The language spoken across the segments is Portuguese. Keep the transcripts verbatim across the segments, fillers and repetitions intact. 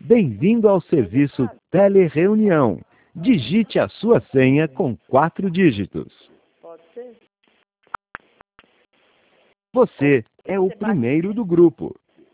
Bem-vindo ao serviço Telereunião. Digite a sua senha com quatro dígitos. Pode ser? Você é o primeiro do grupo.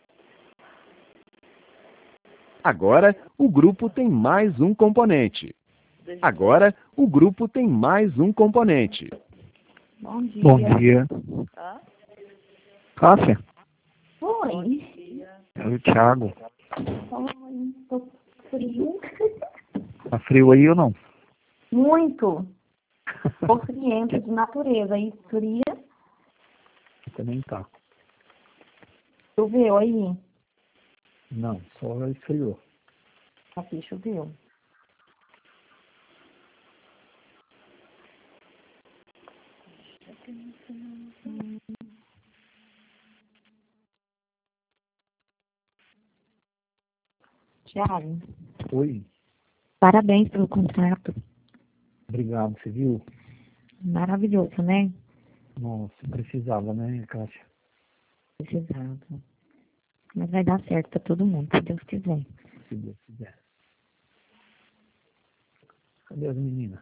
Agora, o grupo tem mais um componente. Agora, o grupo tem mais um componente. Bom dia. Bom dia. Tá? Cássia, Oi. é o Thiago. Oi. Tô frio. Tá frio aí ou não? Muito. Tô frienta de natureza. E fria. Também tá. Choveu aí? Não, só esfriou. Aqui choveu. Thiago, Oi, parabéns pelo contrato. obrigado, você viu? Maravilhoso, né? Nossa, precisava, né, Cássia? Precisava. Mas vai dar certo pra todo mundo, se Deus quiser. Se Deus quiser. Cadê as meninas?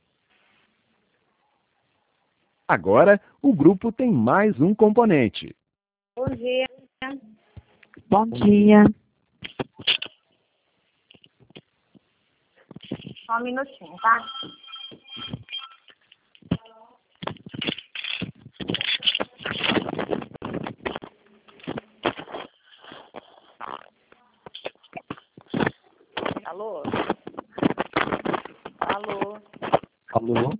Agora, o grupo tem mais um componente. Bom dia. Bom dia. Só um minutinho, tá? Alô? Alô? Alô?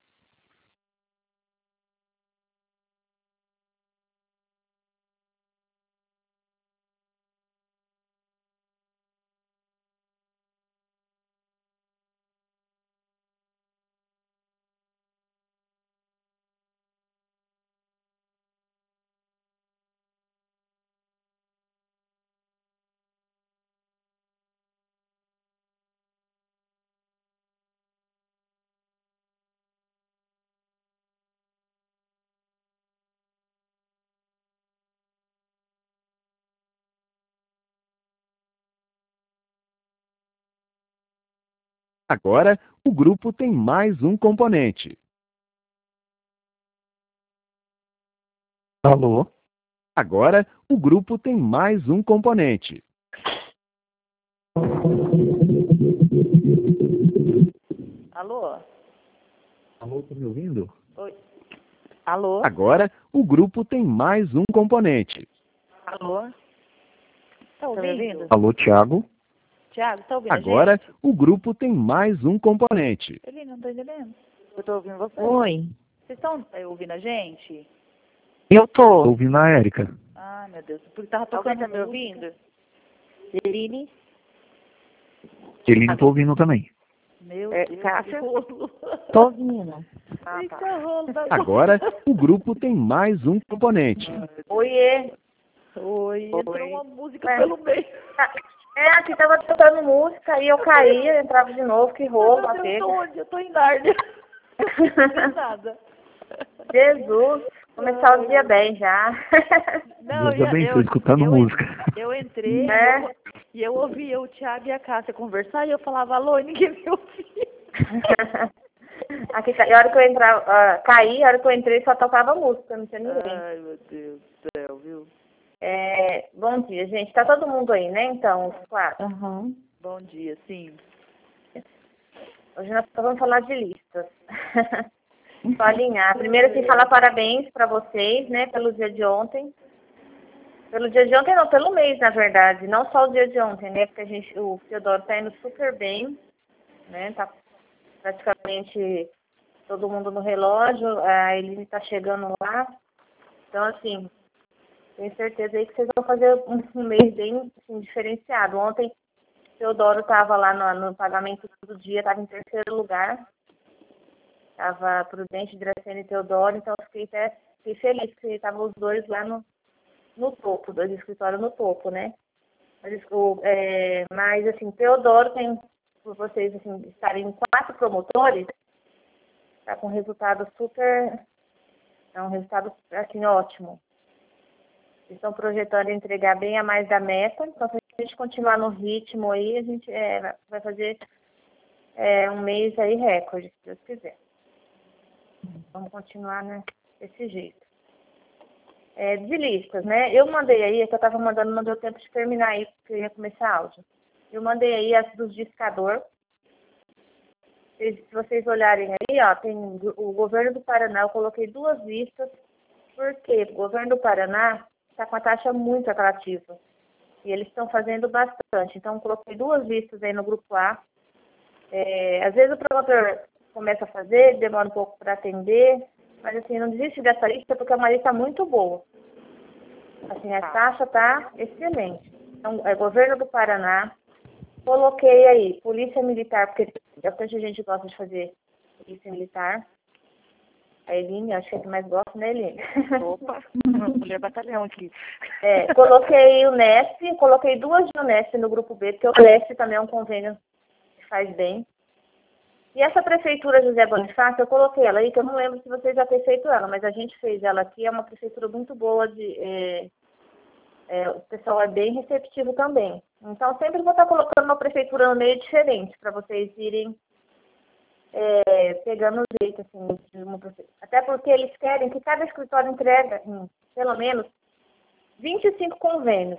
Agora, o grupo tem mais um componente. Alô? Agora, o grupo tem mais um componente. Alô? Alô, tá me ouvindo? Oi? Alô? Agora, o grupo tem mais um componente. Alô? Tá ouvindo? Tá me ouvindo? Alô, Thiago? Thiago, tá ouvindo a Agora, gente? o grupo tem mais um componente. Ele não tá entendendo. Eu tô ouvindo você. Oi. Vocês estão é, ouvindo a gente? Eu Tô tô. ouvindo a Érica. Ah, meu Deus. Porque tava Alguém tocando tá me música. ouvindo? Eline? Ele não tô ouvindo também. Meu É, Deus, Cássia? que rolo. Tô ouvindo. Ah, Eita, tá. rolo da Agora, o grupo tem mais um componente. Oiê. Oi, entrou Oi. uma música É. pelo meio. É, aqui tava tocando música e eu caía, entrava de novo, que rolo, Meu Deus, eu tô apego. onde? Eu tô em Nárnia. Não nada. Jesus, começar o dia bem já. Não, Deus abençoe, escutando eu, música. Eu entrei e, É. eu, e eu ouvia o Thiago e a Cássia conversar e eu falava alô e ninguém me ouvia. Aqui, a hora que eu entrava, uh, caí, a hora que eu entrei só tocava música, não tinha ninguém. Ai, meu Deus do céu, viu? É, bom dia, gente. Tá todo mundo aí, né? Então, os quatro. Aham. Bom dia, sim. Hoje nós vamos falar de listas. Só alinhar. Primeiro, assim, falar parabéns para vocês, né, pelo dia de ontem. Pelo dia de ontem, não, pelo mês, na verdade. Não só o dia de ontem, né? Porque a gente, o Teodoro tá indo super bem, né? Tá praticamente todo mundo no relógio. A Eline tá chegando lá. Então, assim, tenho certeza aí que vocês vão fazer um, um mês bem assim, diferenciado. Ontem, o Teodoro estava lá no, no pagamento do dia, estava em terceiro lugar. Estava Prudente, Dracena e Teodoro, então eu fiquei até fiquei feliz que estavam os dois lá no, no topo, dois escritórios no topo, né? Mas, o, é, mas assim, Teodoro tem, por vocês assim, estarem quatro promotores, está com um resultado super, é um resultado assim, ótimo. Estão projetando entregar bem a mais da meta, então a gente continuar no ritmo aí, a gente é, vai fazer é, um mês aí recorde, se Deus quiser. Vamos continuar, né, desse jeito. É, de listas, né? Eu mandei aí, é que eu estava mandando, não deu tempo de terminar aí, porque eu ia começar áudio. Eu mandei aí as dos discador. Se, se vocês olharem aí, ó, tem o governo do Paraná, eu coloquei duas listas, porque o governo do Paraná está com a taxa muito atrativa. E eles estão fazendo bastante. Então, eu coloquei duas listas aí no grupo A. É, às vezes o promotor começa a fazer, demora um pouco para atender, mas assim, não desiste dessa lista porque é uma lista muito boa. Assim, a taxa está excelente. Então, é governo do Paraná. Coloquei aí polícia militar, porque bastante gente gosta de fazer polícia militar. A Eline, acho que é a que mais gosta, né, Eline? Opa, mulher batalhão aqui. É, coloquei o Nesp, coloquei duas de Unesp no grupo B, porque o Nesp também é um convênio que faz bem. E essa prefeitura José Bonifácio, eu coloquei ela aí, que eu não lembro se vocês já têm feito ela, mas a gente fez ela aqui, é uma prefeitura muito boa, de, é, é, o pessoal é bem receptivo também. Então, sempre vou estar colocando uma prefeitura no meio diferente, para vocês irem é, pegando o jeito, assim, de uma prefeitura. Até porque eles querem que cada escritório entregue, em, pelo menos, vinte e cinco convênios.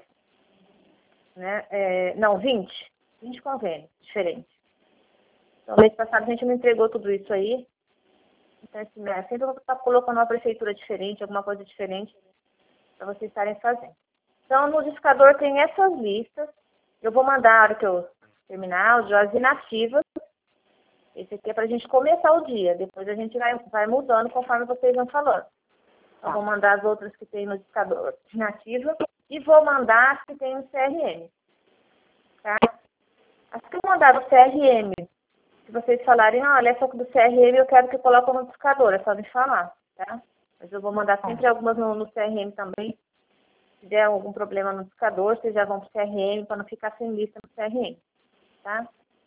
Né? É, não, vinte. vinte convênios diferentes. Então, mês passado a gente não entregou tudo isso aí. Então, assim, né, sempre vou estar colocando uma prefeitura diferente, alguma coisa diferente, para vocês estarem fazendo. Então, no discador tem essas listas. Eu vou mandar, na hora que eu terminar, as inativas. Esse aqui é para a gente começar o dia. Depois a gente vai, vai mudando conforme vocês vão falando. Então, vou mandar as outras que tem no discador inativa e vou mandar as que tem no C R M. Tá? As que eu mandar do C R M, se vocês falarem, olha, essa do C R M eu quero que coloque no discador, é só me falar, tá? Mas eu vou mandar sempre algumas no, no C R M também. Se der algum problema no discador, vocês já vão para o C R M para não ficar sem lista no C R M, tá?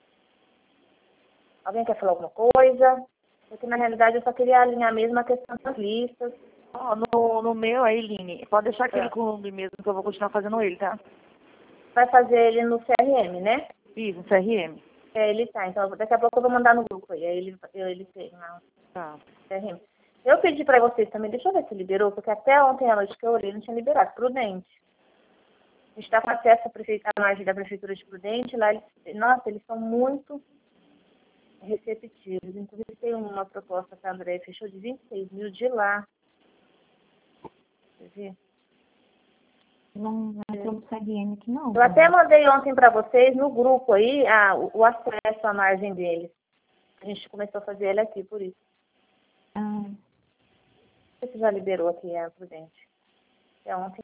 Alguém quer falar alguma coisa? Porque na realidade eu só queria alinhar mesmo a questão das listas. Oh, no, no meu aí, Line, pode deixar aquele é. com o mesmo que eu vou continuar fazendo ele, tá? Vai fazer ele no C R M, né? Isso, no C R M. É, ele tá. Então daqui a pouco eu vou mandar no grupo aí. Aí ele, ele tem lá. Tá. C R M. Eu pedi para vocês também, deixa eu ver se liberou, porque até ontem à noite que eu olhei não tinha liberado. Prudente. A gente está com acesso à margem da Prefeitura de Prudente. Lá, eles, nossa, eles são muito receptivos. Inclusive, tem uma proposta que a André fechou de vinte e seis mil de lá. Você vê? Não, não entrou no C R M aqui, não. Eu até mandei ontem para vocês no grupo aí a, o, o acesso à margem deles. A gente começou a fazer ele aqui, por isso. Ah. Não sei se já liberou aqui a Prudente. É ontem.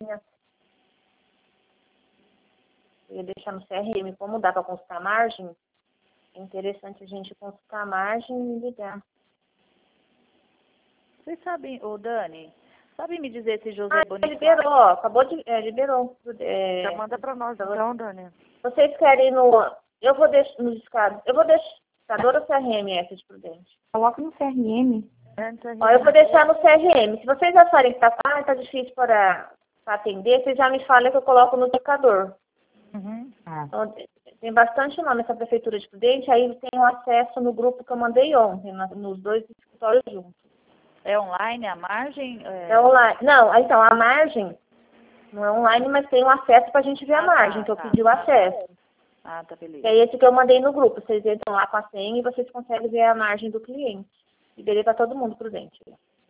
Eu ia deixar no C R M. Como dá para consultar a margem, é interessante a gente consultar a margem e ligar. Vocês sabem, ô Dani, sabe me dizer se José ah, Bonifácio... liberou, ó, acabou de... É, liberou. É, já manda para nós, então, Dani. Vocês querem no... Eu vou deixar no discado. Eu vou deixar no C R M essa de Prudente. Coloca no C R M. É, no C R M. Ó, eu vou deixar no C R M. Se vocês acharem que tá, ah, tá difícil para, para atender, vocês já me falam que eu coloco no indicador. Uhum. Ah. Então, tem bastante nome essa Prefeitura de Prudente, aí tem o acesso no grupo que eu mandei ontem, na, nos dois escritórios juntos. É online a margem? É... é online. Não, então, a margem não é online, mas tem o acesso para a gente ver ah, a margem, tá, que eu tá, pedi o tá. acesso. Ah, tá, beleza. E aí esse que eu mandei no grupo, vocês entram lá com a senha e vocês conseguem ver a margem do cliente. Liberei para todo mundo Prudente.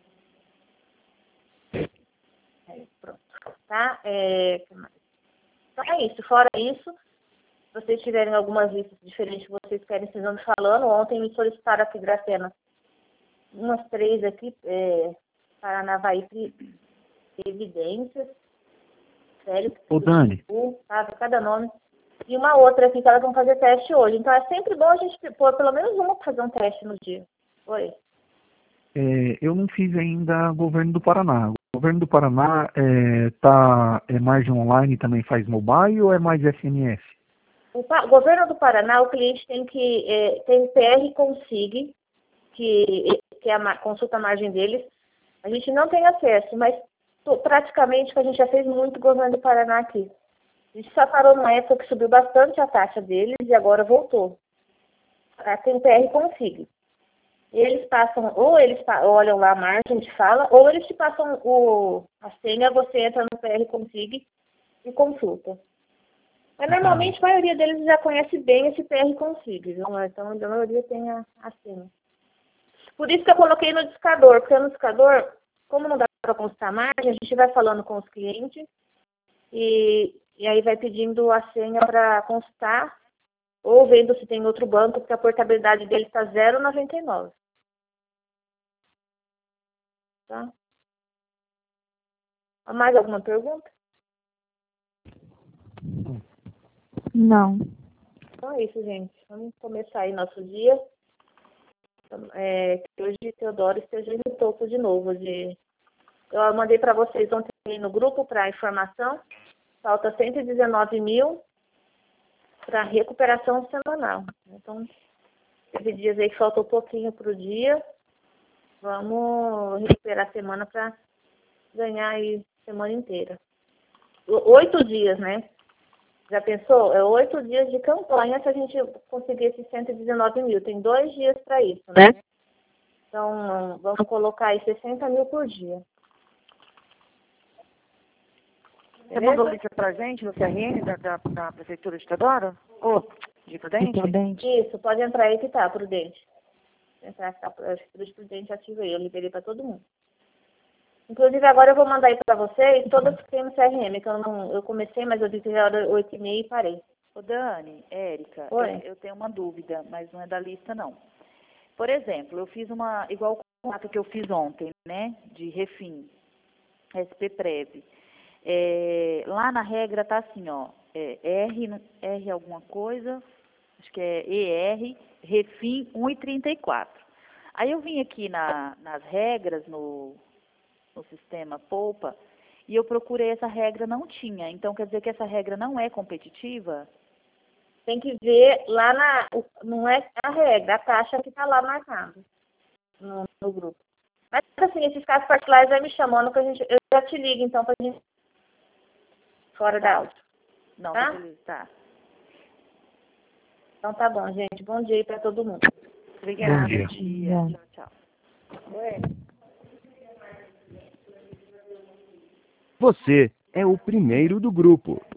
É, pronto. Tá? É... Então é isso. Fora isso, se vocês tiverem algumas listas diferentes que vocês querem, vocês vão me falando. Ontem me solicitaram aqui, Gracena, umas três aqui, é, Paranavaí, Evidências, Sério, Ô, Dani. tá? Cada nome. E uma outra aqui que elas vão fazer teste hoje. Então é sempre bom a gente pôr pelo menos uma para fazer um teste no dia. Oi. É, eu não fiz ainda governo do Paraná. O governo do Paraná é, tá, é margem online também faz mobile ou é mais S M S? O pa- governo do Paraná, o cliente tem que é, tem P R Consig, que, que é a ma- consulta a margem deles. A gente não tem acesso, mas tô, praticamente a gente já fez muito governo do Paraná aqui. A gente só parou numa época que subiu bastante a taxa deles e agora voltou. Tem P R Config. Eles passam, ou eles olham lá a margem, a gente fala, ou eles te passam o, a senha, você entra no P R Config e consulta. Mas normalmente a maioria deles já conhece bem esse P R Config, viu? Então a maioria tem a, a senha. Por isso que eu coloquei no discador, porque no discador, como não dá para consultar a margem, a gente vai falando com os clientes e, e aí vai pedindo a senha para consultar, ou vendo se tem outro banco, porque a portabilidade dele está zero vírgula noventa e nove. Tá? Mais alguma pergunta? Não. Então é isso, gente. Vamos começar aí nosso dia. É, que hoje Teodoro esteja no topo de novo. De... Eu mandei para vocês ontem no grupo para informação. Falta cento e dezenove mil para recuperação semanal. Então, teve dias aí que faltou um pouquinho para o dia. Vamos recuperar a semana para ganhar aí semana inteira. Oito dias, né? Já pensou? É oito dias de campanha se a gente conseguir esses cento e dezenove mil. Tem dois dias para isso, né? Então, vamos colocar aí sessenta mil por dia. Você mandou o link pra gente no C R M da, da, da Prefeitura de Teodoro? Ou de Prudente? Prudente. Isso, pode entrar aí que tá, Prudente. Entrar que tá, Prefeitura Prudente ativa aí, eu liberei para todo mundo. Inclusive, agora eu vou mandar aí para vocês todas que tem no C R M, que eu, não, eu comecei, mas eu vi que já era oito e meia e parei. Ô Dani, Érica, Oi. eu, eu tenho uma dúvida, mas não é da lista, não. Por exemplo, eu fiz uma, igual o contrato que eu fiz ontem, né, de Refim, S P Prev. É, lá na regra tá assim, ó, é, R, R alguma coisa, acho que é E R, Refim um e trinta e quatro. Aí eu vim aqui na, nas regras, no, no sistema Poupa, e eu procurei essa regra, não tinha. Então, quer dizer que essa regra não é competitiva? Tem que ver lá na... Não é a regra, a taxa que está lá marcada no, no grupo. Mas, assim, esses casos particulares vai me chamando, que a gente, eu já te ligo, então, para a gente... Fora da aula. Não, Tá? beleza, tá. Então, tá bom, gente. Bom dia aí para todo mundo. Obrigada. Bom dia. dia. Tchau, tchau. Você é o primeiro do grupo.